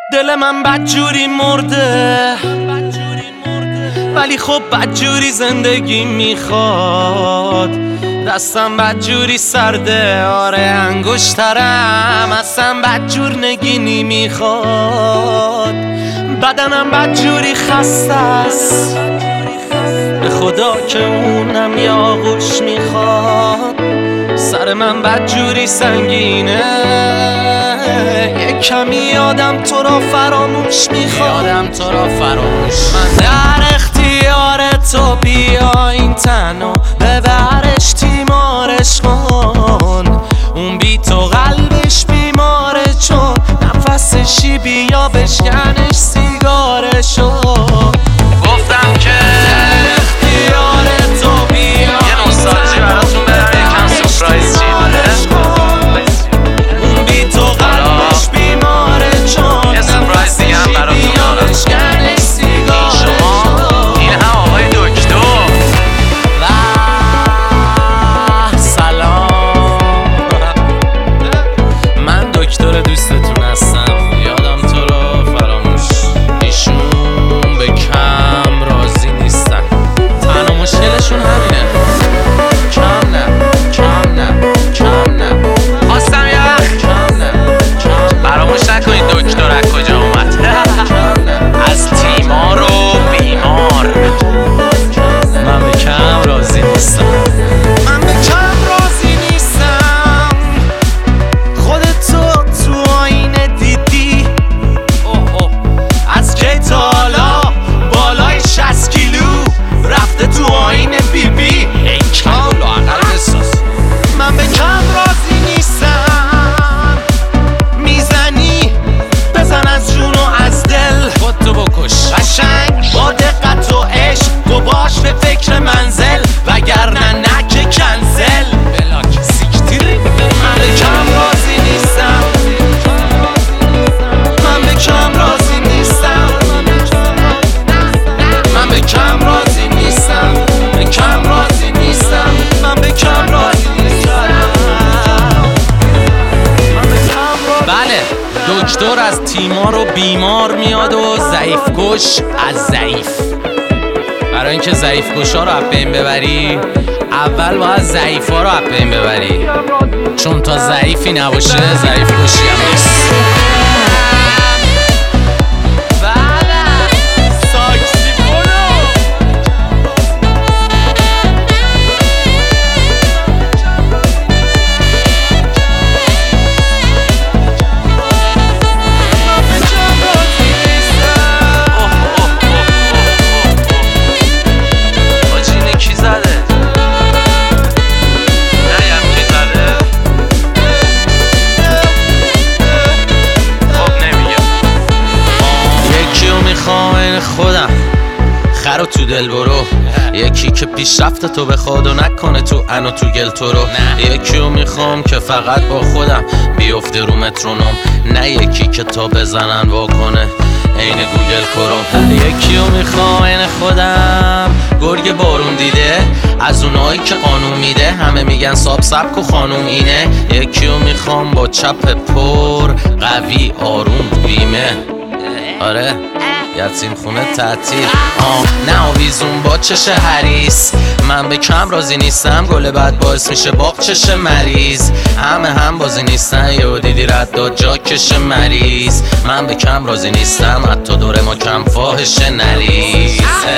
دل من بدجوری مرده، ولی خب بدجوری زندگی میخواد. دستم بدجوری سرده، آره انگشترم اصلا بدجور نگینی میخواد. بدنم بدجوری خسته است، به خدا که اونم یه آغوش میخواد. سر من بدجوری سنگینه، یک کمی یادم تو را فراموش میخواد. من در اختیار تو، بیا این تنو ببرش تیمارش کن. اون بی تو قلبش بیماره، چون نفسشی بیا بشکنش سیگارشو. گفتم که اختیار تو، بیا یه نوستالژی براتون برم، یکم سورپرایز چیده. اون بی تو قلبش بیماره، چون یه سورپرایز دیگه هم براتون دارم. بشکنش سیگارشو. این هم آقای دکتر. سلام، من دکتر دوستتون هستم. یادم تو رو فراموش، ایشون به کم راضی نیستن. تنها مشکلشون همینه، کم نه خواستم یه وقت فراموش نکنید دکتر از کجا اومد. از تیمار و بیمار. من به کم راضی نیستم، خودتو تو آینه دیدی؟ از کی تا حالا بالای 60 کیلو رفته تو آینه بیبی؟ ای کلو اقل بساز. من به کم راضی نیستم، میزنی بزن از جون و از دل، خودتو بکش قشنگ با دقت و عشق. تو باش به فکر منزل، وگرنه نکه کنزل بلاک سیکتیری. من به کم راضی نیستم، من به کم راضی نیستم، من به کم راضی نیستم، به کم راضی نیستم، من به کم راضی نیستم. بله، دکتر از تیمار و بیمار میاد و ضعیف کش از ضعیف. برای اینکه ضعیف کشا رو از بین ببری، اول باید ضعیفا رو از بین ببری، چون تا ضعیفی نباشه ضعیف کشی هم نیست. خودم خرو تو دل برو، یکی که پیشرفت تو بخواد و نکنه تو انو تو گل تو رو. یکیو میخوام که فقط با خودم بیفته رو مترونوم، نه یکی که تا بزنن واکنه عین گوگل کروم. یکیو میخوام عین خودم، گرگ بارون دیده، از اونایی که قانون میده، همه میگن ساب سبک و خانوم اینه. یکیو میخوام با چپ پر قوی آروم بیمه، آره یتیم خونه تعطیل، نه آویزون با چش حریص. من به کم راضی نیستم، گل بد باعث میشه باغ چش مریض. همه هم بازی نیستن، یهو دیدی رد داد جا کش مریض. من به کم راضی نیستم، حتی دور ما کم فاحش نریز.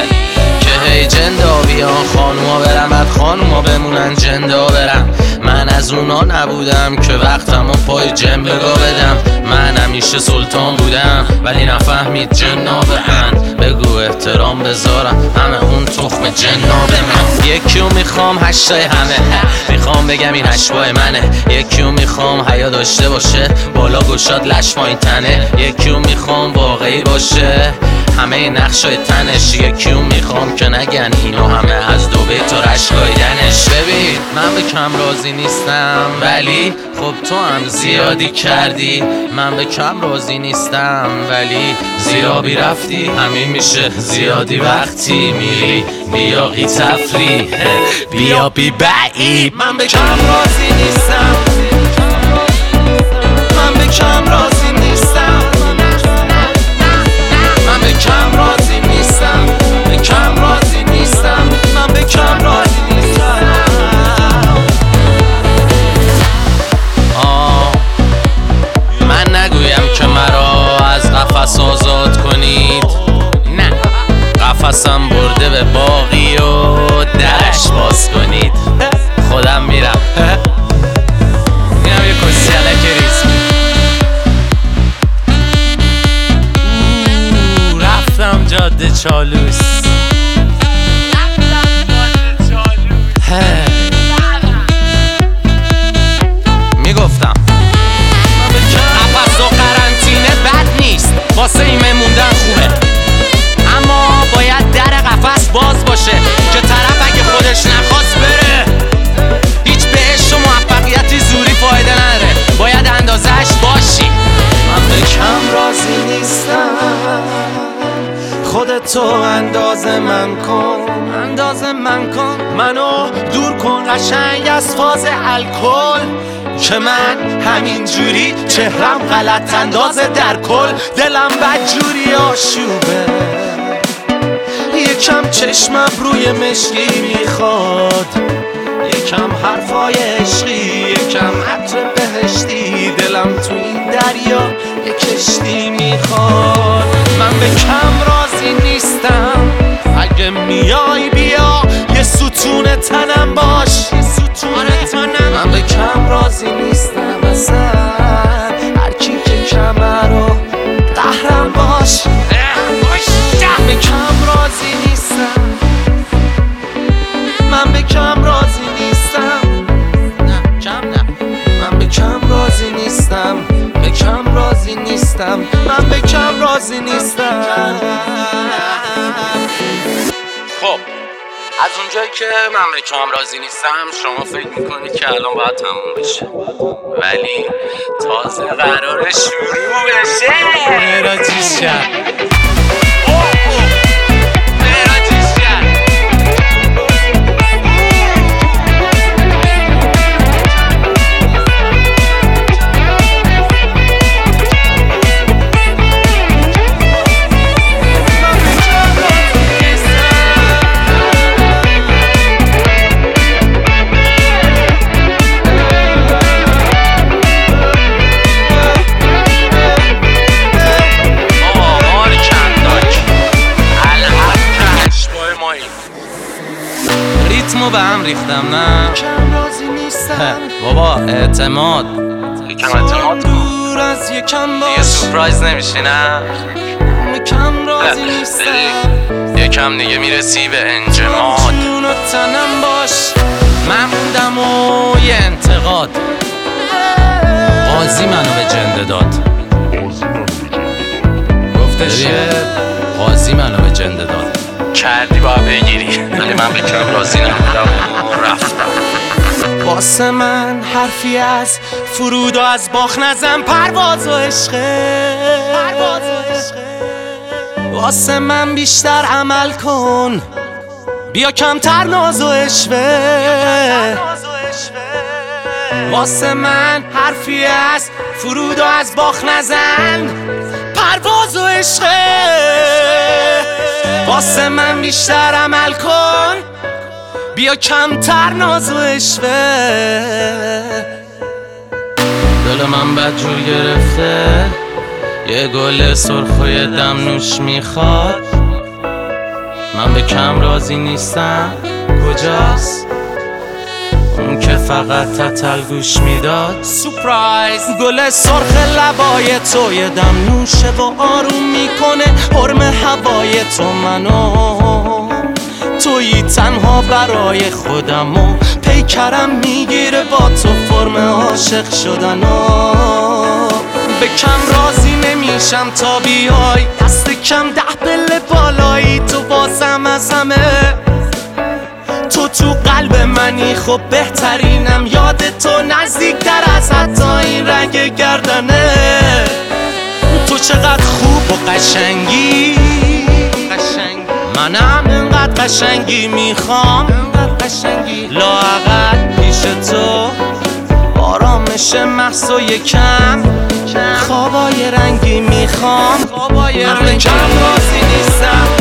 که هی جندا بیان خانوما برن، بعد خانوما بمونن جندا برن. من از اونا نبودم که وقتمو پای جن بگا بدم. من همیشه سلطان بودم، ولی نفهمید جنا بهن. بگو احترام بذارم، همه اون تخم جنا به من. یکیو میخوام هشتای همه، میخوام بگم این هشتای منه. یکیو میخوام حیا داشته باشه، بالا گشاد لش پایین تنه. یکیو میخوام واقعی باشه، همه نقشای تنش. یکیو میخوام که نگن اینو همه از دوبه تا رشگایدنش. ببین من به کم راضی نیستم، ولی خب تو هم زیادی کردی. من به کم راضی نیستم، ولی زیرابی رفتی. همین میشه زیادی وقتی میری بیا قی تفری بیا بی بعید. من به کم راضی نیستم، من به کم راضی نیستم، قفس آزاد کنید. نه قفسم برده به باقی و درش باز کنید. خودم میرم اینم یه کسی علک ریزمی. رفتم جاده چالوس. میگفتم قفس و قرنطینه بد نیست، واسه ایمه موندن خوبه، اما باید در قفس باز باشه که طرف اگه خودش نخواست بره. هیچ بهش و موفقیتی زوری فایده نداره، باید اندازهش باشی. من به کم راضی نیستم، خودتو اندازه من کن، منو دور کن قشنگ از فاز الکل، که من همین جوری چهرم غلط اندازه در کل. دلم بدجوری آشوبه، یکم چشمم روی مشکی میخواد، یکم حرفای عشقی، یکم عطر بهشتی. دلم تو این دریا یک کشتی میخواد. من به کم راضی نیستم، اگه میای بیا یه ستون تنم باش. من به کم راضی نیستم اصلا، هر کی که کمه رو قهرم باش. به کم راضی نیستم، من به کم راضی نیستم، نه کم نه. من به کم راضی نیستم، به کم راضی نیستم، من به کم راضی نیستم. خب از اونجایی که من به کم راضی نیستم، شما فکر میکنید که الان باید تموم بشه، ولی تازه قراره شروع بشه. مراجیش کرد ریتمو به هم ریختم. نه کم راضی نیستم بابا اعتماد دور از یکم باش. دیگه سورپرایز نمیشی نه؟ کم راضی نیستم، یکم دیگه میرسی به انجماد. جون و تنم باش. من موندم و یه انتقاد، قاضی منو به جنده داد. گفتش که قاضی منو به جنده داد. کردی باید بگیری، ولی من به کم راضی نبودم و رفتم. واسه من حرفی از فرود و از باخ نزن، پرواز و عشقه. واسه من بیشتر عمل کن، بیا کمتر ناز و عشوه. واسه من حرفی از فرود و از باخ نزن، پرواز و عشقه. واسه من بیشتر عمل کن، بیا کمتر ناز و عشوه. دل من بدجور گرفته، یه گل سرخ و یه دم نوش میخواد. من به کم راضی نیستم، کجاست اون که فقط تتل گوش میداد؟ سورپرایز گل سرخ لبای تو یه دم نوشه و آروم میکنه حرم هوای تو. منو تویی تنها برای خودم و پیکرم میگیره با تو فرم عاشق شدن و به کم راضی نمیشم تا بیای دست کم 10 پله بالایی. تو بازم از همه، تو قلب منی، خب بهترینم. یاد تو نزدیکتر از حتی این رنگ گردنه. تو چقدر خوب و قشنگی، منم انقدر قشنگی میخوام. لااقل پیش تو آرامش محض و یکم خوابای رنگی میخوام. من به کم راضی نیستم،